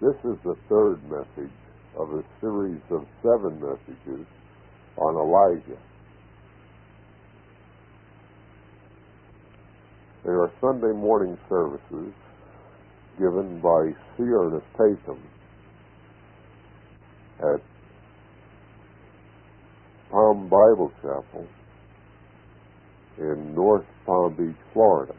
This is the third message of a series of 7 messages on Elijah. There are Sunday morning services given by C. Ernest Tatham at Palm Bible Chapel in North Palm Beach, Florida.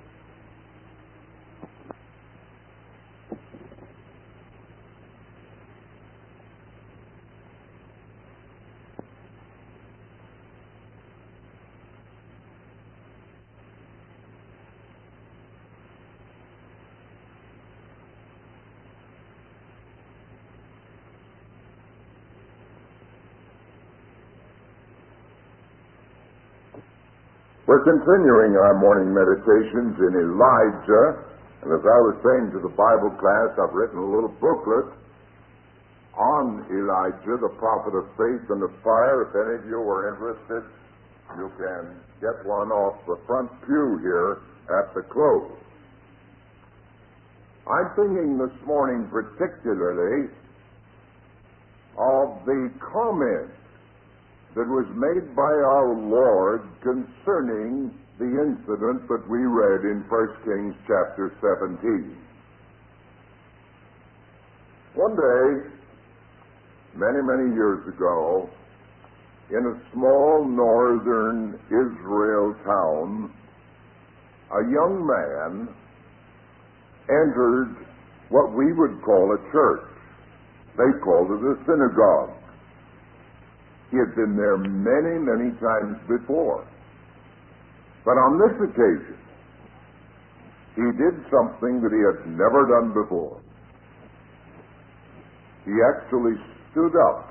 We're continuing our morning meditations in Elijah, and as I was saying to the Bible class, I've written a little booklet on Elijah, the prophet of faith and of fire. If any of you are interested, you can get one off the front pew here at the close. I'm thinking this morning particularly of the comment that was made by our Lord concerning the incident that we read in 1 Kings chapter 17. One day, many years ago, in a small northern Israel town, a young man entered what we would call a church. They called it a synagogue. He had been there many times before. But on this occasion, he did something that he had never done before. He actually stood up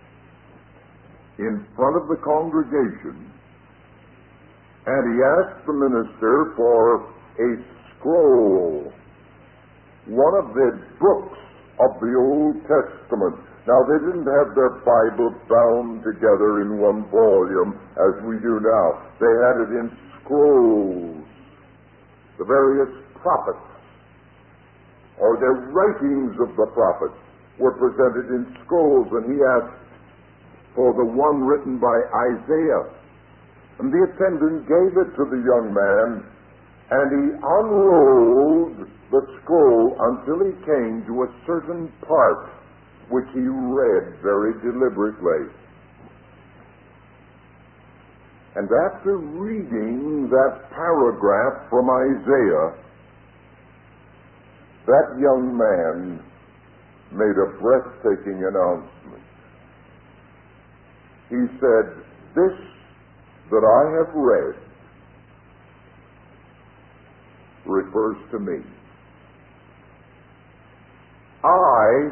in front of the congregation and he asked the minister for a scroll, one of the books of the Old Testament. Now, they didn't have their Bible bound together in one volume as we do now. They had it in scrolls. The various prophets, or the writings of the prophets, were presented in scrolls, and he asked for the one written by Isaiah. And the attendant gave it to the young man, and he unrolled the scroll until he came to a certain part which he read very deliberately. And after reading that paragraph from Isaiah, that young man made a breathtaking announcement. He said, "This that I have read refers to me. I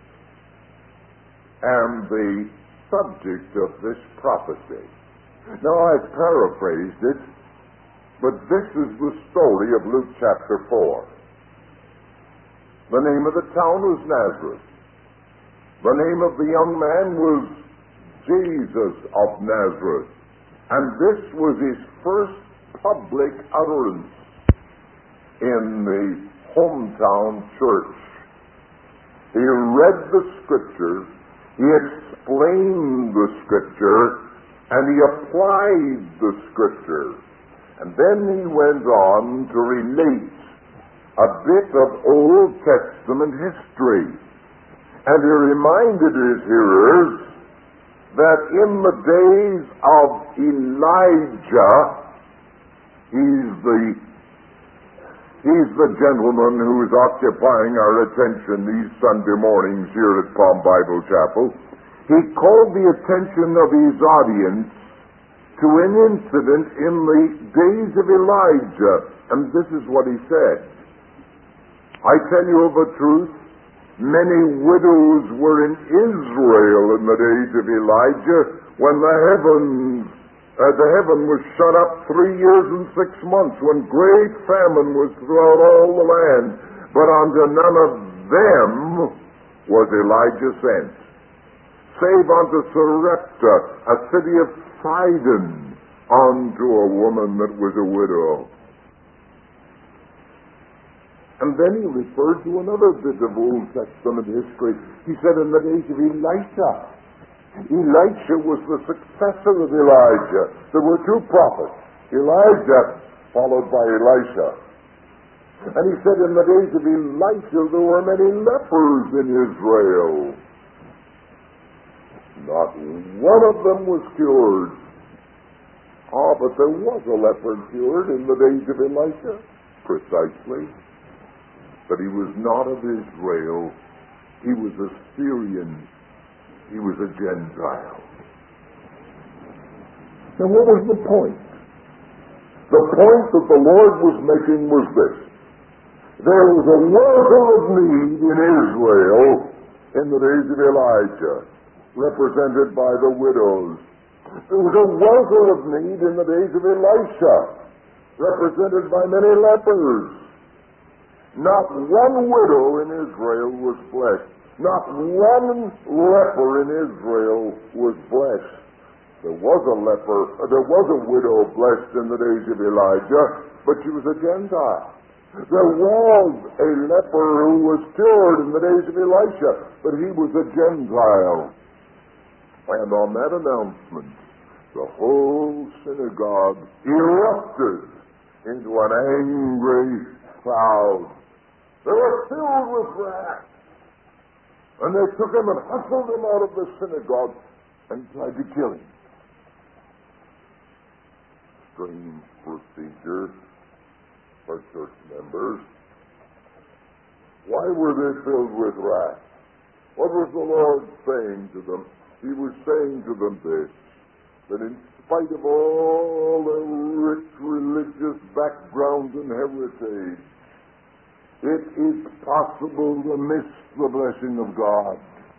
am the subject of this prophecy." Now, I've paraphrased it, but this is the story of Luke chapter 4. The name of the town was Nazareth. The name of the young man was Jesus of Nazareth. And this was his first public utterance in the hometown church. He read the Scriptures, he explained the Scripture, and he applied the Scripture. And then he went on to relate a bit of Old Testament history. And he reminded his hearers that in the days of Elijah, he's the gentleman who is occupying our attention these Sunday mornings here at Palm Bible Chapel. He called the attention of his audience to an incident in the days of Elijah. And this is what he said. "I tell you of a truth, many widows were in Israel in the days of Elijah when the heaven was shut up 3 years and 6 months, when great famine was throughout all the land. But unto none of them was Elijah sent, save unto Sarepta, a city of Sidon, unto a woman that was a widow. And then he referred to another bit of Old Testament history. He said in the days of Elisha. Elisha was the successor of Elijah. There were two prophets, Elijah followed by Elisha. And he said in the days of Elisha there were many lepers in Israel. Not one of them was cured. But there was a leper cured in the days of Elisha, precisely. But he was not of Israel. He was a Syrian. He was a Gentile. Now what was the point? The point that the Lord was making was this. There was a worker of need in Israel in the days of Elijah, represented by the widows. There was a worker of need in the days of Elisha, represented by many lepers. Not one widow in Israel was blessed. Not one leper in Israel was blessed. There was a widow blessed in the days of Elijah, but she was a Gentile. There was a leper who was cured in the days of Elisha, but he was a Gentile. And on that announcement, the whole synagogue erupted into an angry crowd. They were filled with wrath. And they took him and hustled him out of the synagogue and tried to kill him. Strange procedure for church members. Why were they filled with wrath? What was the Lord saying to them? He was saying to them this, that in spite of all their rich religious background and heritage, it is possible to miss the blessing of God.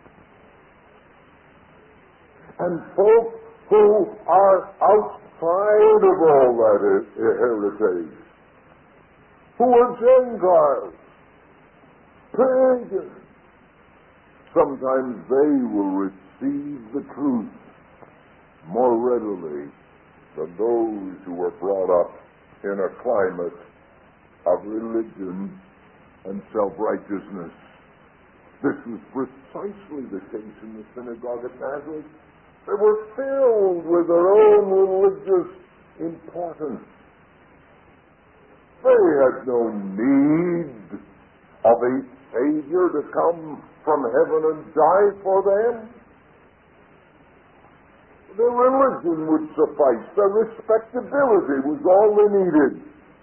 And folks who are outside of all that heritage, who are Gentiles, pagans, sometimes they will receive the truth more readily than those who were brought up in a climate of religion and self-righteousness. This was precisely the case in the synagogue at Nazareth. They were filled with their own religious importance. They had no need of a Savior to come from heaven and die for them. Their religion would suffice. Their respectability was all they needed.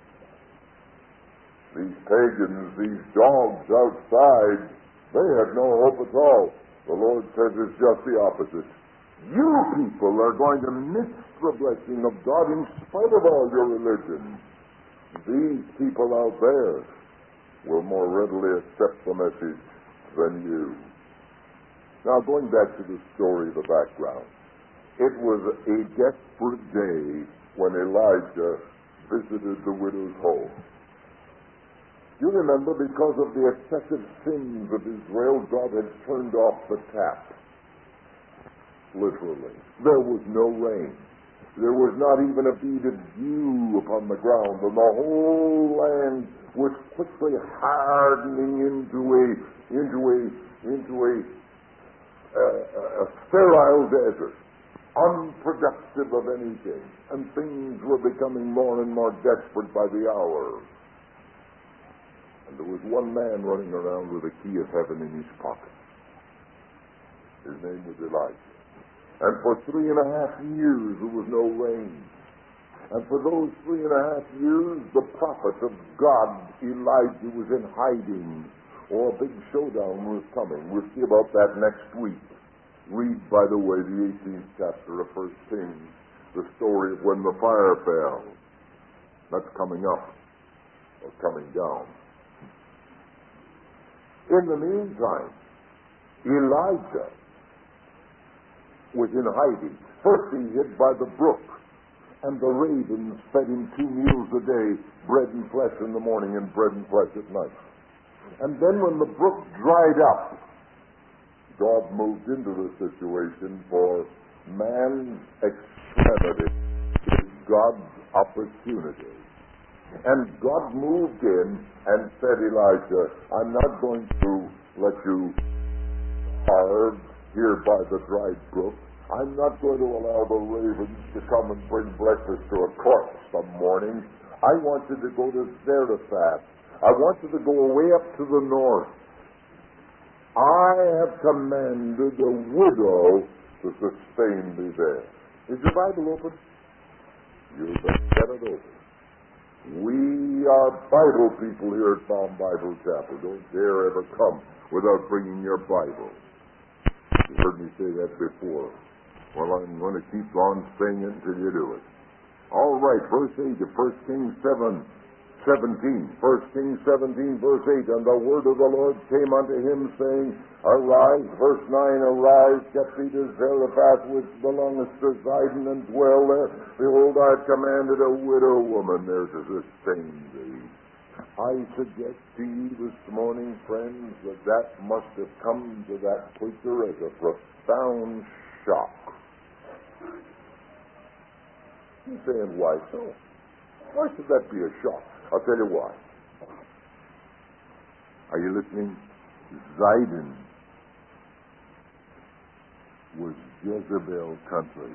These pagans, these dogs outside, they had no hope at all. The Lord says it's just the opposite. You people are going to miss the blessing of God in spite of all your religion. These people out there will more readily accept the message than you. Now, going back to the story of the background. It was a desperate day when Elijah visited the widow's home. You remember, because of the excessive sins of Israel, God had turned off the tap. Literally. There was no rain. There was not even a bead of dew upon the ground, and the whole land was quickly hardening into a sterile desert, unproductive of anything, and things were becoming more and more desperate by the hour. And there was one man running around with a key of heaven in his pocket. His name was Elijah. And for 3.5 years there was no rain. And for those 3.5 years, the prophet of God, Elijah, was in hiding, or a big showdown was coming. We'll see about that next week. Read, by the way, the 18th chapter of 1 Kings, the story of when the fire fell. That's coming up, or coming down. In the meantime, Elijah was in hiding. First he hid by the brook, and the ravens fed him 2 meals a day, bread and flesh in the morning and bread and flesh at night. And then when the brook dried up, God moved into the situation, for man's extremity is God's opportunity. And God moved in and said, Elijah, I'm not going to let you starve here by the dried brook. I'm not going to allow the ravens to come and bring breakfast to a corpse some morning. I want you to go to Zarephath. I want you to go away up to the north. I have commanded a widow to sustain me there. Is your Bible open? You better get it open. We are Bible people here at Palm Bible Chapel. Don't dare ever come without bringing your Bible. You heard me say that before. Well, I'm going to keep on saying it until you do it. All right, verse 8 of 1 Kings 17. 1 Kings 17, verse 8. And the word of the Lord came unto him, saying, Arise, verse 9, Arise, get thee to Zarephath, which belongeth to Zidon, and dwell there. Behold, I have commanded a widow woman there to sustain thee. I suggest to you this morning, friends, that must have come to that preacher as a profound shock. You're saying, why so? Why should that be a shock? I'll tell you why. Are you listening? Zidon was Jezebel country.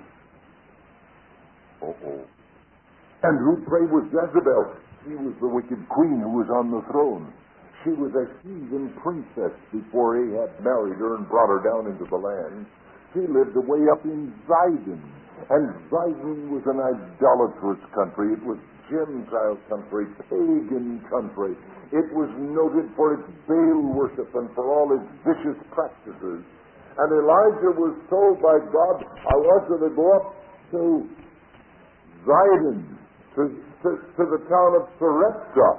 And who prayed with Jezebel? She was the wicked queen who was on the throne. She was a heathen princess before Ahab married her and brought her down into the land. She lived away up in Zidon. And Zidon was an idolatrous country. It was Gentile country, pagan country. It was noted for its Baal worship and for all its vicious practices. And Elijah was told by God, I want you to go up to Zidon, to the town of Sarepta.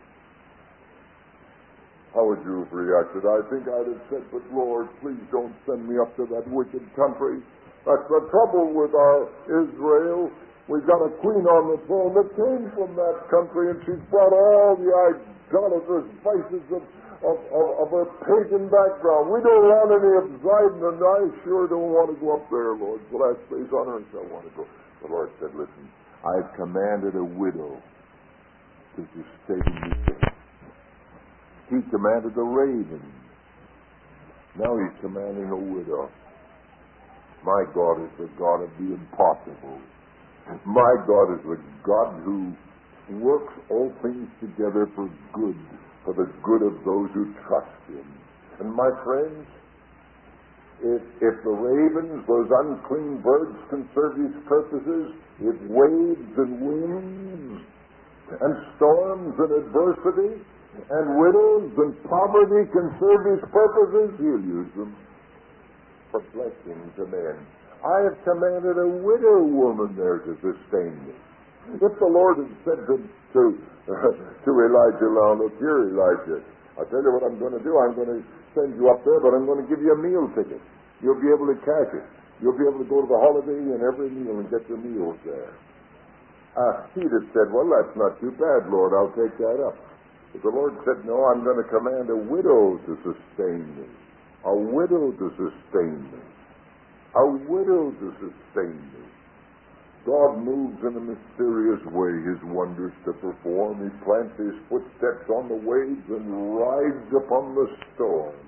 How would you have reacted? I think I'd have said, but Lord, please don't send me up to that wicked country. That's the trouble with our Israel. We've got a queen on the throne that came from that country, and she's brought all the idolatrous vices of her pagan background. We don't want any of Zidon, and I sure don't want to go up there, Lord. The last place on earth I want to go. The Lord said, listen, I've commanded a widow to sustain me. He commanded the raven. Now he's commanding a widow. My God is the God of the impossible. My God is the God who works all things together for good, for the good of those who trust Him. And my friends, if the ravens, those unclean birds, can serve His purposes, if waves and winds and storms and adversity and widows and poverty can serve His purposes, He'll use them for blessing to men. I have commanded a widow woman there to sustain me. If the Lord had said to Elijah, now look here, Elijah, I'll tell you what I'm going to do. I'm going to send you up there, but I'm going to give you a meal ticket. You'll be able to cash it. You'll be able to go to the Holiday Inn every meal and get your meals there. He'd have said, well, that's not too bad, Lord. I'll take that up. But the Lord said, no, I'm going to command a widow to sustain me. A widow to sustain me. A widow to sustain me. God moves in a mysterious way His wonders to perform. He plants His footsteps on the waves and rides upon the storm.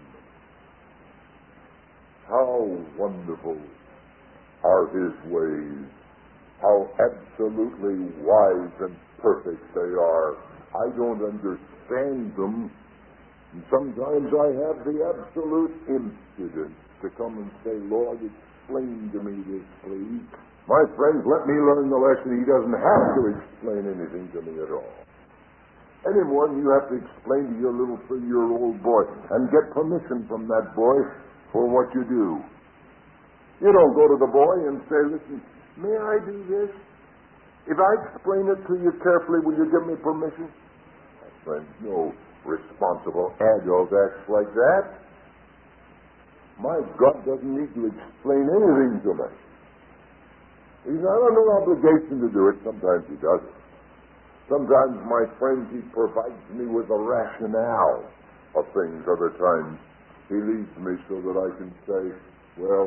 How wonderful are His ways. How absolutely wise and perfect they are. I don't understand them. And sometimes I have the absolute impudence to come and say, Lord, explain to me this, please. My friends, let me learn the lesson. He doesn't have to explain anything to me at all. Any more than you have to explain to your little 3-year-old boy and get permission from that boy for what you do. You don't go to the boy and say, listen, may I do this? If I explain it to you carefully, will you give me permission? My friends, no responsible adult acts like that. My God doesn't need to explain anything to me. He's not under obligation to do it. Sometimes He doesn't. Sometimes, my friends, He provides me with a rationale of things. Other times, He leads me so that I can say, well,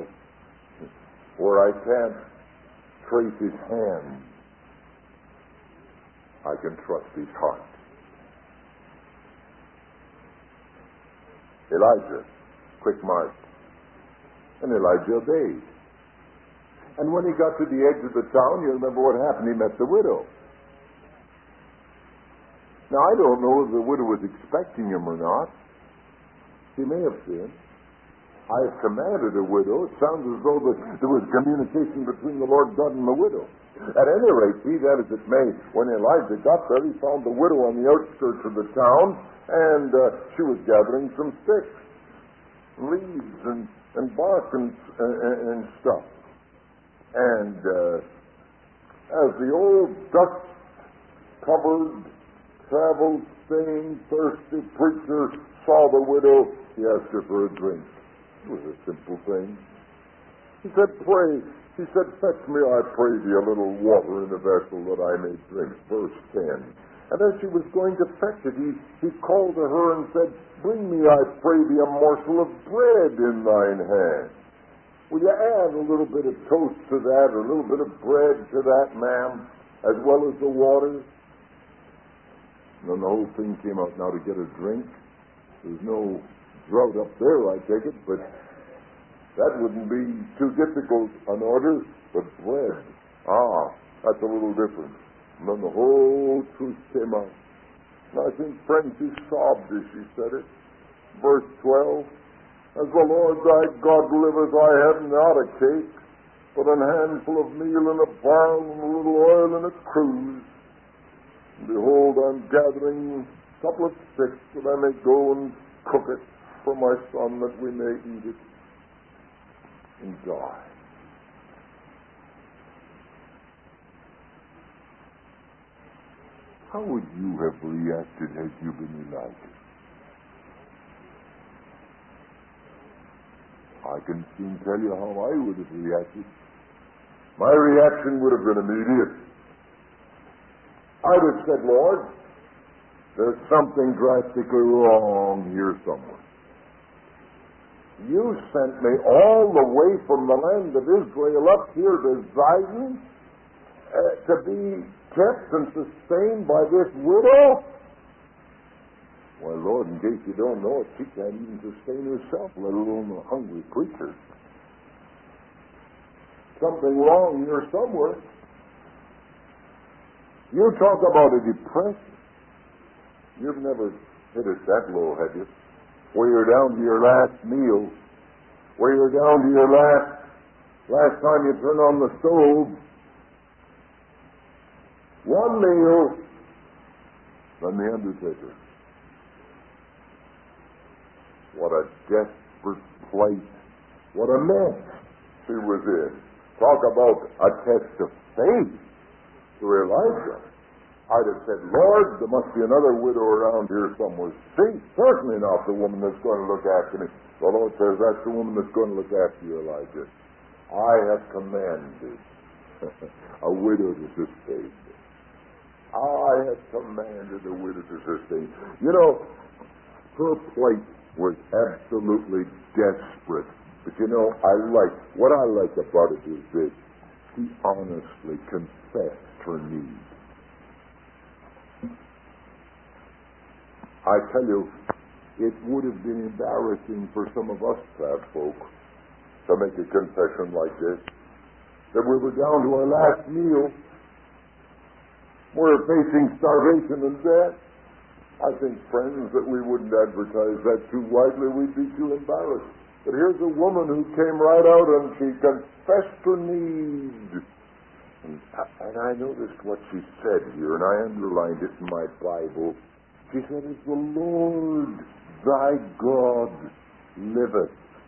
where I can't trace His hand, I can trust his heart. Elijah, quick march. And Elijah obeyed. And when he got to the edge of the town, you remember what happened. He met the widow. Now, I don't know if the widow was expecting him or not. She may have been. I have commanded a widow. It sounds as though there was communication between the Lord God and the widow. At any rate, be that as it may, when Elijah got there, he found the widow on the outskirts of the town, and she was gathering some sticks, leaves, and bark and stuff. And as the old dust-covered, travel-stained, thirsty preacher saw the widow, he asked her for a drink. It was a simple thing. He said, "Pray." He said, "Fetch me, I pray thee, a little water in a vessel that I may drink." Verse 10. And as she was going to fetch it, he called to her and said, "Bring me, I pray thee, a morsel of bread in thine hand." Will you add a little bit of toast to that, or a little bit of bread to that, ma'am, as well as the water? And then the whole thing came out. Now, to get a drink, there's no drought up there, I take it, but that wouldn't be too difficult an order. But bread, that's a little different. And then the whole truth came out. And I think, friends, she sobbed as she said it. Verse 12, "As the Lord thy God liveth, I have not a cake, but an handful of meal in a barrel and a little oil in a cruse. And behold, I'm gathering a couple of sticks that I may go and cook it for my son, that we may eat it and die." How would you have reacted had you been Elijah? I can soon tell you how I would have reacted. My reaction would have been immediate. I'd have said, "Lord, there's something drastically wrong here somewhere. You sent me all the way from the land of Israel up here to Zidon to be kept and sustained by this widow? Why, Lord, in case you don't know it, she can't even sustain herself, let alone a hungry preacher. Something wrong here somewhere. You talk about a depression. You've never hit it that low, have you? Where you're down to your last meal, where you're down to your last time you turn on the stove. One meal, then the undertaker. What a desperate place. What a mess she was in. Talk about a test of faith to Elijah. I'd have said, "Lord, there must be another widow around here somewhere. See, certainly not the woman that's going to look after me." The Lord says, "That's the woman that's going to look after you, Elijah. I have commanded a widow to sustain me. I have commanded a widow to sustain." You know, her plight was absolutely desperate. But you know, what I like about it is this. She honestly confessed her need. I tell you, it would have been embarrassing for some of us fat folk to make a confession like this, that we were down to our last meal, we're facing starvation and death. I think, friends, that we wouldn't advertise that too widely. We'd be too embarrassed. But here's a woman who came right out and she confessed her need. And I noticed what she said here, and I underlined it in my Bible. She said, "As the Lord thy God liveth."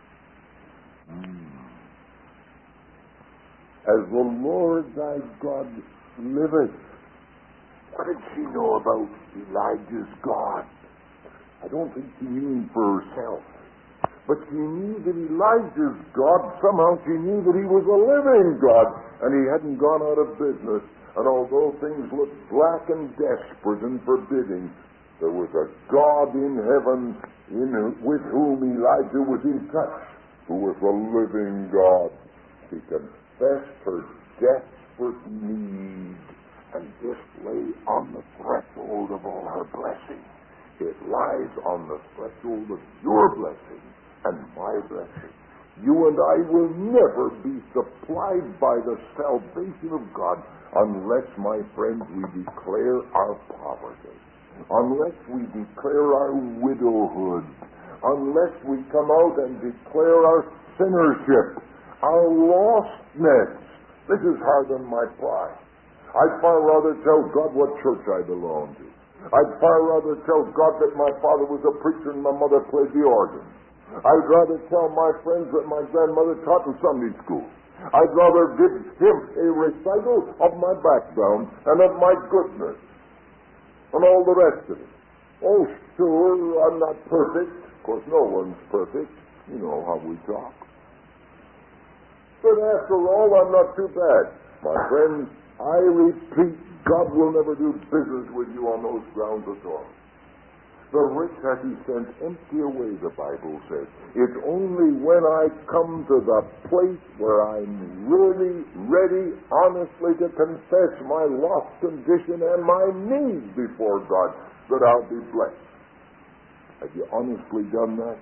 As the Lord thy God liveth. What did she know about Elijah's God? I don't think she knew him for herself. But she knew that Elijah's God, somehow she knew that he was a living God, and he hadn't gone out of business. And although things looked black and desperate and forbidding, there was a God in heaven with whom Elijah was in touch, who was a living God. She confessed her desperate need, And this lay on the threshold of all her blessing. It lies on the threshold of your blessing and my blessing. You and I will never be supplied by the salvation of God unless, my friends, we declare our poverty, unless we declare our widowhood, unless we come out and declare our sinnership, our lostness. This is harder than my pride. I'd far rather tell God what church I belong to. I'd far rather tell God that my father was a preacher and my mother played the organ. I'd rather tell my friends that my grandmother taught in Sunday school. I'd rather give him a recital of my background and of my goodness and all the rest of it. Oh, sure, I'm not perfect. Of course, no one's perfect. You know how we talk. But after all, I'm not too bad. My friends, I repeat, God will never do business with you on those grounds at all. The rich that he sent empty away, the Bible says. It's only when I come to the place where I'm really ready, honestly, to confess my lost condition and my need before God that I'll be blessed. Have you honestly done that?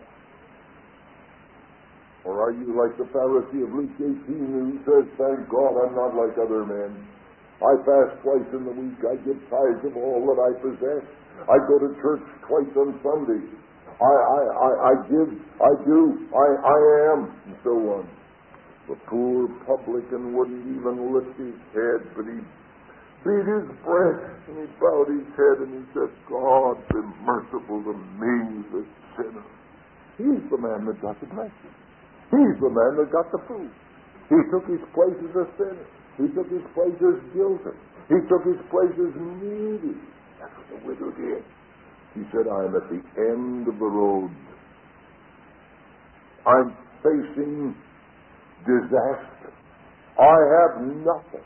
Or are you like the Pharisee of Luke 18 who says, thank God I'm not like other men. I fast twice in the week. I give tithes of all that I possess. I go to church twice on Sunday. I give, I do, I am, and so on. The poor publican wouldn't even lift his head, but he beat his breast, and he bowed his head, and he said, God, be merciful to me, the sinner. He's the man that got the blessing. He's the man that got the food. He took his place as a sinner. He took his place as guilty. He took his place as needy. That's what the widow did. She said, I'm at the end of the road. I'm facing disaster. I have nothing.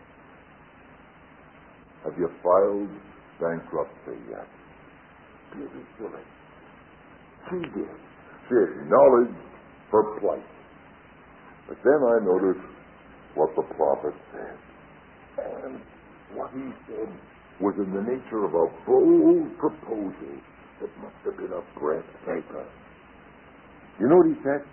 Have you filed bankruptcy yet? Beauty silly. She did. She acknowledged her plight. But then I noticed what the prophet said. And what he said was in the nature of a bold proposal that must have been a breathtaker. You know what he said?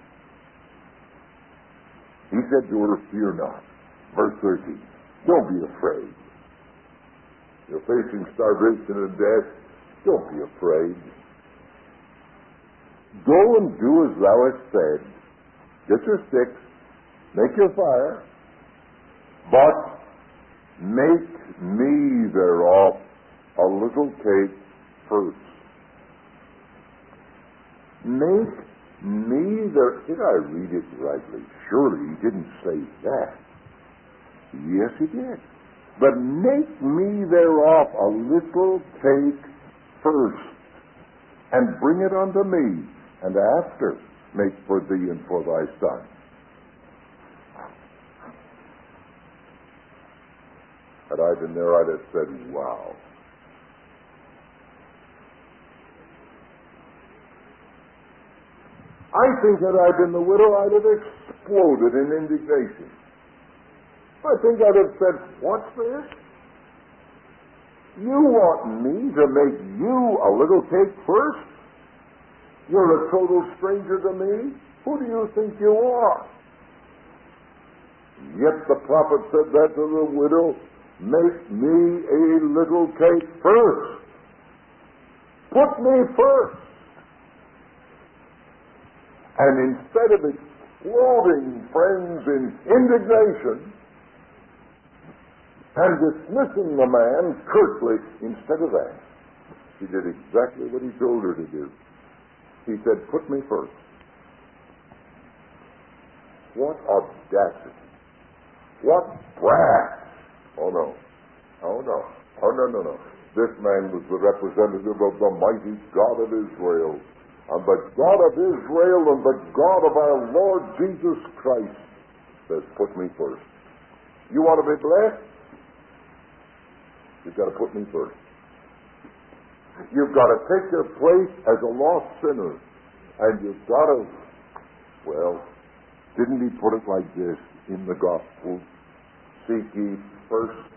He said to her, fear not. Verse 13. Don't be afraid. You're facing starvation and death. Don't be afraid. Go and do as thou hast said. Get your sticks. Make your fire. But make me thereof a little cake first. Make me there. Did I read it rightly? Surely he didn't say that. Yes, he did. But make me thereof a little cake first, and bring it unto me, and after make for thee and for thy son. Had I been there, I'd have said, wow. I think had I been the widow, I'd have exploded in indignation. I think I'd have said, what's this? You want me to make you a little cake first? You're a total stranger to me? Who do you think you are? Yet the prophet said that to the widow, make me a little cake first. Put me first. And instead of exploding, friends, in indignation and dismissing the man curtly, instead of that, she did exactly what he told her to do. He said, put me first. What audacity. What brass. Oh, no. Oh, no. Oh, no, no, no. This man was the representative of the mighty God of Israel. And the God of Israel and the God of our Lord Jesus Christ says, put me first. You want to be blessed? You've got to put me first. You've got to take your place as a lost sinner. And you've got to, well, didn't he put it like this in the gospel? Seek ye first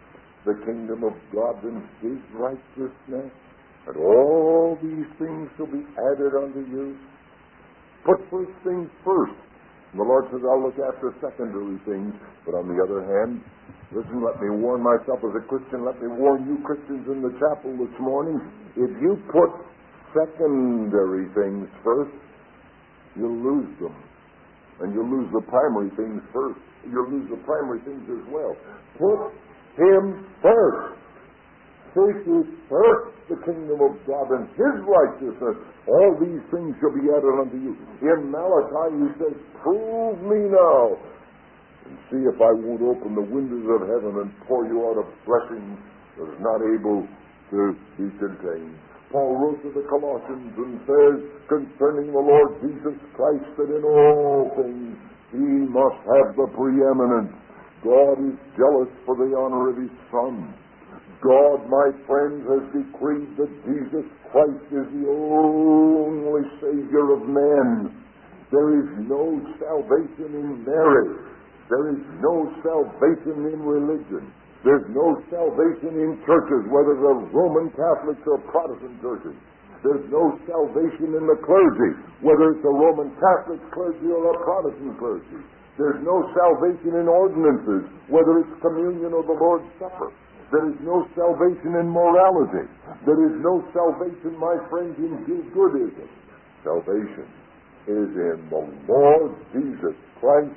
the kingdom of God and his righteousness, and all these things shall be added unto you. Put first things first. And the Lord says, I'll look after secondary things. But on the other hand, listen, let me warn myself as a Christian, let me warn you Christians in the chapel this morning, if you put secondary things first, you'll lose them. And you'll lose the primary things first. You'll lose the primary things as well. Put him first. Seek ye first the kingdom of God and his righteousness. All these things shall be added unto you. In Malachi he says, prove me now, and see if I won't open the windows of heaven and pour you out a blessing that is not able to be contained. Paul wrote to the Colossians and says concerning the Lord Jesus Christ that in all things he must have the preeminence. God is jealous for the honor of his Son. God, my friends, has decreed that Jesus Christ is the only Savior of men. There is no salvation in marriage. There is no salvation in religion. There's no salvation in churches, whether they're Roman Catholics or Protestant churches. There's no salvation in the clergy, whether it's a Roman Catholic clergy or a Protestant clergy. There's no salvation in ordinances, whether it's communion or the Lord's Supper. There is no salvation in morality. There is no salvation, my friends, in do-goodism. Salvation is in the Lord Jesus Christ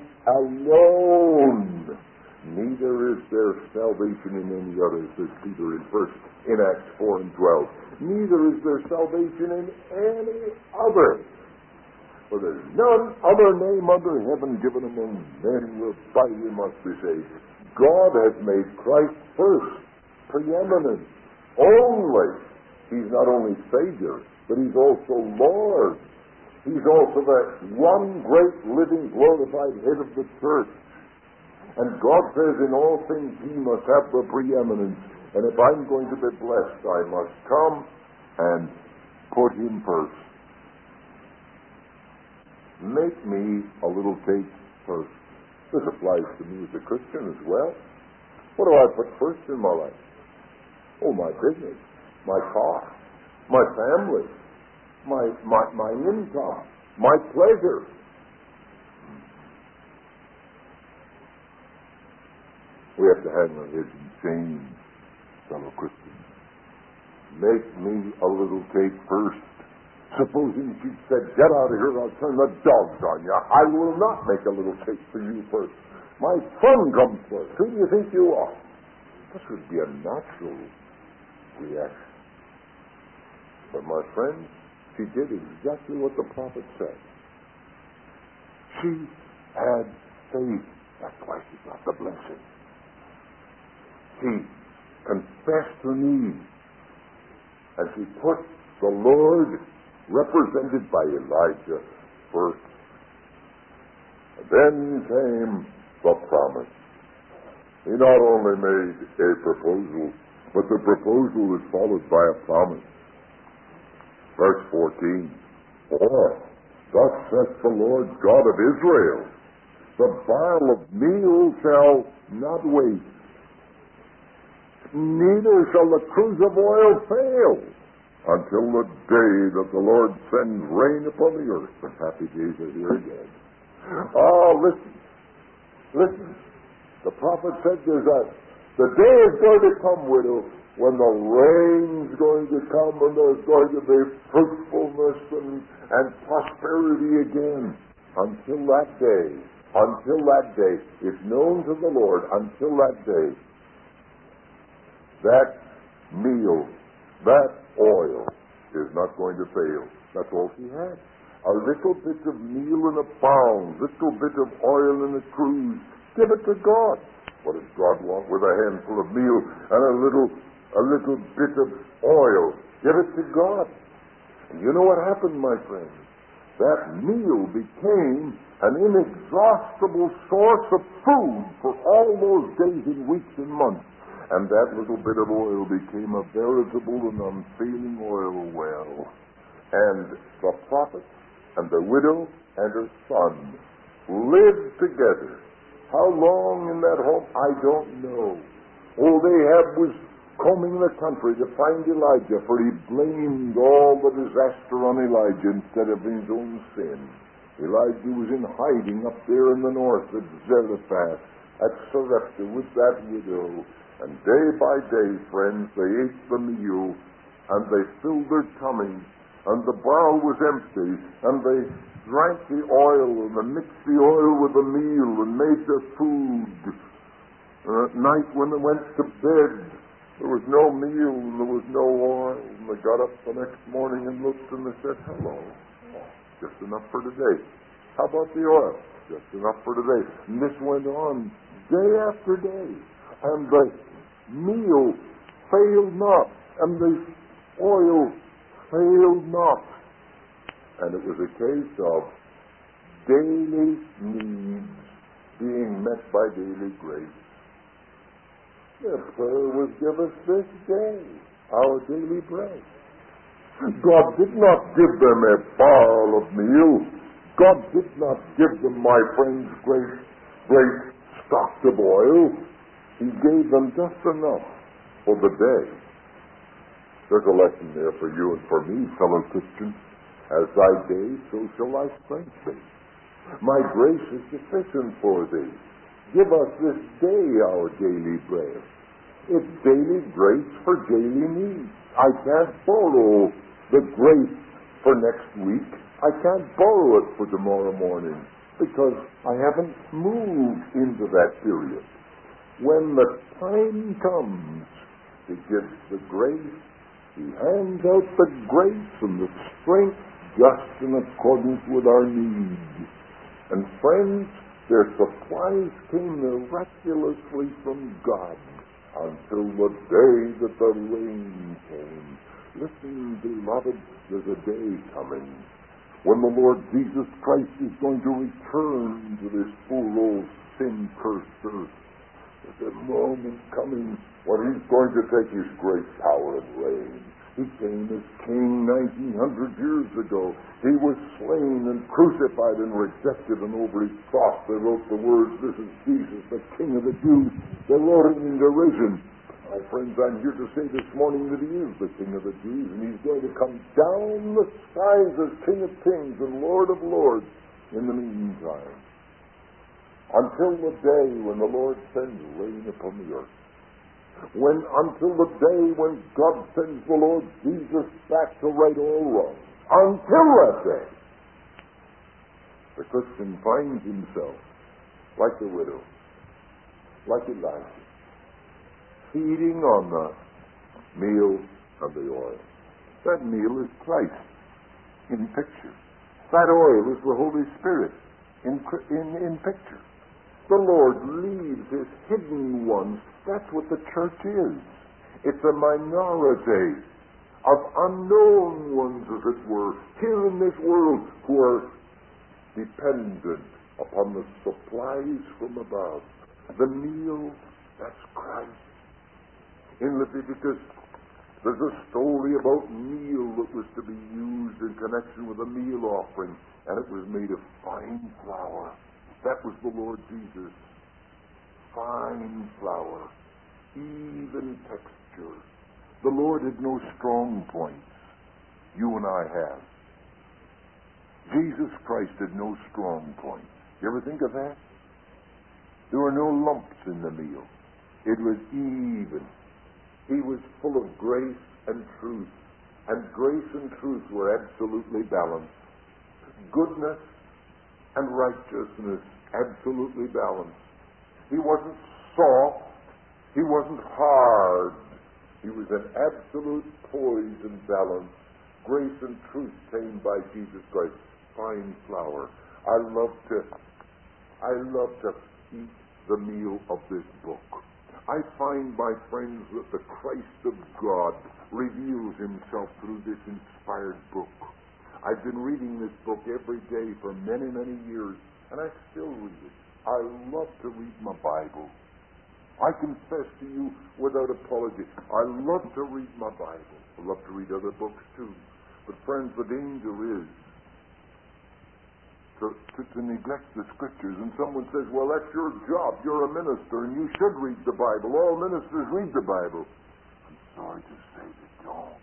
alone. Neither is there salvation in any other, says Peter in Acts 4 and 12. Neither is there salvation in any other. For there's none other name under heaven given among men whereby we must be saved. God has made Christ first, preeminent, only. He's not only Savior, but he's also Lord. He's also the one great living glorified head of the church. And God says in all things he must have the preeminence. And if I'm going to be blessed, I must come and put him first. Make me a little cake first. This applies to me as a Christian as well. What do I put first in my life? Oh, my business, my car, my family, my income, my pleasure. We have to hang our heads in shame, fellow Christians. Make me a little cake first. Supposing she said, get out of here, I'll turn the dogs on you. I will not make a little cake for you first. My son comes first. Who do you think you are? This would be a natural reaction. But my friends, she did exactly what the prophet said. She had faith. That's why she got the blessing. She confessed her need. And she put the Lord, represented by Elijah, first. And then came the promise. He not only made a proposal, but the proposal was followed by a promise. Verse 14. For thus saith the Lord God of Israel, the barrel of meal shall not waste, neither shall the cruse of oil fail, until the day that the Lord sends rain upon the earth. The happy days are here again. Oh, listen. The prophet said the day is going to come, widow, when the rain's going to come and there's going to be fruitfulness and prosperity again. Until that day, it's known to the Lord, until that day, that meal, that oil is not going to fail. That's all she had. A little bit of meal in a pound, little bit of oil in a cruse. Give it to God. What does God want with a handful of meal and a little bit of oil? Give it to God. And you know what happened, my friends? That meal became an inexhaustible source of food for all those days and weeks and months. And that little bit of oil became a veritable and unfailing oil well. And the prophet and the widow and her son lived together. How long in that home? I don't know. All Ahab was combing the country to find Elijah, for he blamed all the disaster on Elijah instead of his own sin. Elijah was in hiding up there in the north at Zarephath, at Sarepta, with that widow. And day by day, friends, they ate the meal, and they filled their tummies, and the barrel was empty, and they drank the oil, and they mixed the oil with the meal, and made their food. And at night, when they went to bed, there was no meal, and there was no oil, and they got up the next morning and looked, and they said, hello, just enough for today. How about the oil? Just enough for today. And this went on day after day, and the meal failed not, and the oil failed not. And it was a case of daily needs being met by daily grace. The prayer was, give us this day our daily bread. God did not give them a barrel of meal. God did not give them, my friends, great stocks of oil. He gave them just enough for the day. There's a lesson there for you and for me, fellow Christians. As thy day, so shall thy strength be. My grace is sufficient for thee. Give us this day our daily bread. It's daily grace for daily needs. I can't borrow the grace for next week. I can't borrow it for tomorrow morning because I haven't moved into that period. When the time comes to give the grace, He hands out the grace and the strength just in accordance with our needs. And friends, their supplies came miraculously from God until the day that the rain came. Listen, beloved, there's a day coming when the Lord Jesus Christ is going to return to this poor old sin-cursed earth. There's a moment coming when He's going to take His great power and reign. He came as king 1900 years ago. He was slain and crucified and rejected, and over His cross they wrote the words, this is Jesus, the King of the Jews. They wrote it in derision. My friends, I'm here to say this morning that He is the King of the Jews, and He's going to come down the skies as King of Kings and Lord of Lords in the meantime. Until the day when the Lord sends rain upon the earth. Until the day when God sends the Lord Jesus back to right all wrong. Until that day, the Christian finds himself like the widow, like Elijah, feeding on the meal and the oil. That meal is Christ in picture. That oil is the Holy Spirit in picture. The Lord leaves His hidden ones. That's what the church is. It's a minority of unknown ones, as it were, here in this world who are dependent upon the supplies from above. The meal, that's Christ. In Leviticus, there's a story about meal that was to be used in connection with a meal offering, and it was made of fine flour. That was the Lord Jesus. Fine flour, even texture. The Lord had no strong points. You and I have. Jesus Christ had no strong points. You ever think of that? There were no lumps in the meal. It was even. He was full of grace and truth. And grace and truth were absolutely balanced. Goodness and righteousness absolutely balanced. He wasn't soft. He wasn't hard. He was an absolute poise and balance. Grace and truth came by Jesus Christ. Fine flour. I love to eat the meal of this book. I find, my friends, that the Christ of God reveals Himself through this inspired book. I've been reading this book every day for many, many years, and I still read it. I love to read my Bible. I confess to you without apology, I love to read my Bible. I love to read other books too. But friends, the danger is to neglect the Scriptures. And someone says, well, that's your job. You're a minister, and you should read the Bible. All ministers read the Bible. I'm sorry to say they don't.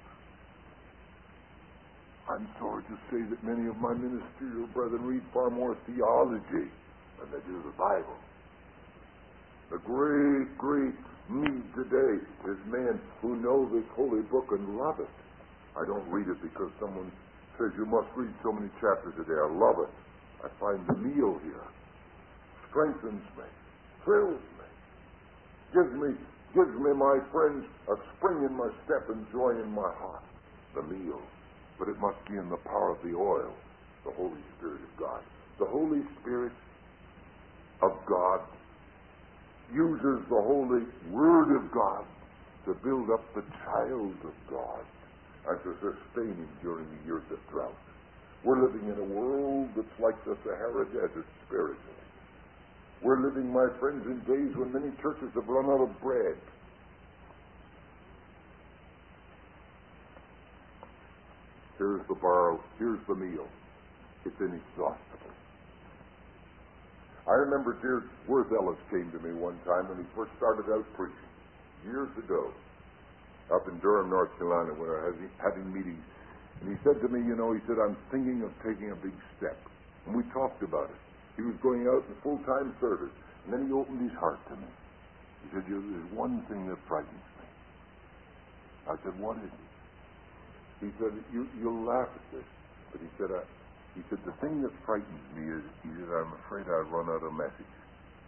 I'm sorry to say that many of my ministerial brethren read far more theology than they do the Bible. The great, great need today is men who know this holy book and love it. I don't read it because someone says you must read so many chapters a day. I love it. I find the meal here strengthens me, thrills me, gives me, my friends, a spring in my step and joy in my heart. The meal. But it must be in the power of the oil, the Holy Spirit of God. The Holy Spirit of God uses the Holy Word of God to build up the child of God and to sustain him during the years of drought. We're living in a world that's like the Sahara Desert spiritually. We're living, my friends, in days when many churches have run out of bread. Here's the borrow, here's the meal. It's inexhaustible. I remember dear Worth Ellis came to me one time when he first started out preaching, years ago, up in Durham, North Carolina, when I was having meetings. And he said to me, he said, I'm thinking of taking a big step. And we talked about it. He was going out in full-time service. And then he opened his heart to me. He said, there's one thing that frightens me. I said, what is it? He said, you'll laugh at this. But he said, the thing that frightens me is, he said, I'm afraid I'll run out of messages.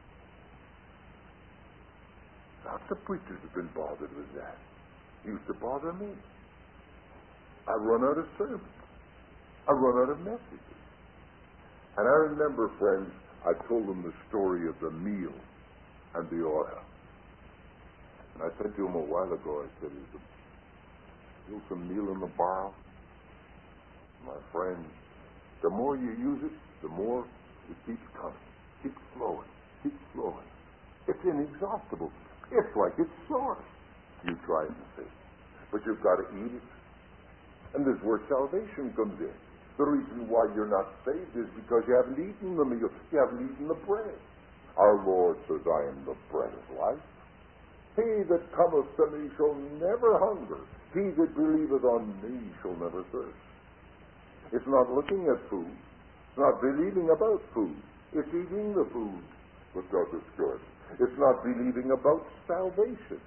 Lots of preachers have been bothered with that. It used to bother me. I run out of sermons. I run out of messages. And I remember, friends, I told them the story of the meal and the oil. And I said to him a while ago, I said, is there still some meal in the barrel? My friend, the more you use it, the more it keeps coming. Keeps flowing. Keeps flowing. It's inexhaustible. It's like it's source. You try it and see. But you've got to eat it. And this is where salvation comes in. The reason why you're not saved is because you haven't eaten the meal. You haven't eaten the bread. Our Lord says, I am the bread of life. He that cometh to me shall never hunger. He that believeth on me shall never thirst. It's not looking at food. It's not believing about food. It's eating the food that does us good. It's not believing about salvation.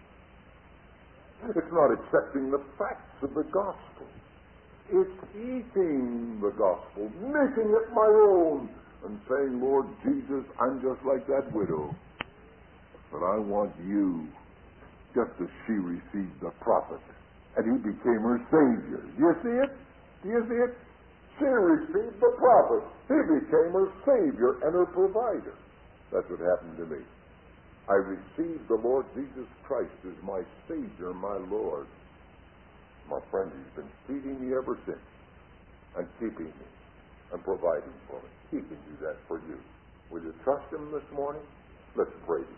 It's not accepting the facts of the gospel. It's eating the gospel, making it my own, and saying, Lord Jesus, I'm just like that widow, but I want you, just as she received the prophet, and he became her Savior. Do you see it? Do you see it? She received the prophet. He became her Savior and her provider. That's what happened to me. I received the Lord Jesus Christ as my Savior, my Lord. My friend, he's been feeding me ever since, and keeping me, and providing for me. He can do that for you. Will you trust him this morning? Let's pray together.